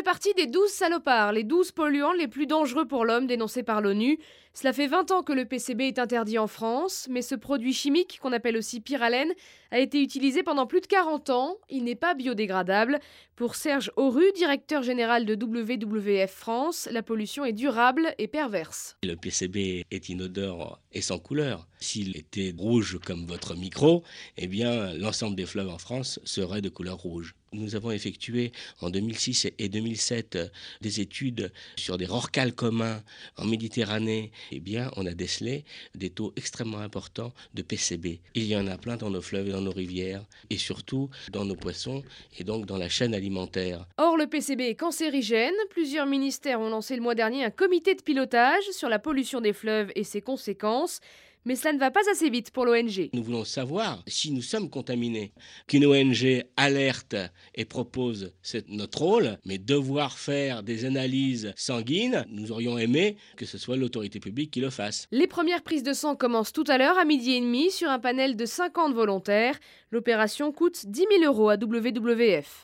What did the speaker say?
partie des 12 salopards, les 12 polluants les plus dangereux pour l'homme dénoncés par l'ONU. Cela fait 20 ans que le PCB est interdit en France, mais ce produit chimique, qu'on appelle aussi pyralène, a été utilisé pendant plus de 40 ans. Il n'est pas biodégradable. Pour Serge Auru, directeur général de WWF France, la pollution est durable et perverse. Le PCB est inodore et sans couleur. S'il était rouge comme votre micro, eh bien, l'ensemble des fleuves en France seraient de couleur rouge. Nous avons effectué en 2006 et 2007 des études sur des rorquals communs en Méditerranée. Eh bien, on a décelé des taux extrêmement importants de PCB. Il y en a plein dans nos fleuves et dans nos rivières, et surtout dans nos poissons et donc dans la chaîne alimentaire. Or, le PCB est cancérigène. Plusieurs ministères ont lancé le mois dernier un comité de pilotage sur la pollution des fleuves et ses conséquences. Mais cela ne va pas assez vite pour l'ONG. Nous voulons savoir si nous sommes contaminés. Qu'une ONG alerte et propose, c'est notre rôle, mais devoir faire des analyses sanguines, nous aurions aimé que ce soit l'autorité publique qui le fasse. Les premières prises de sang commencent tout à l'heure à 12h30 sur un panel de 50 volontaires. L'opération coûte 10 000 € à WWF.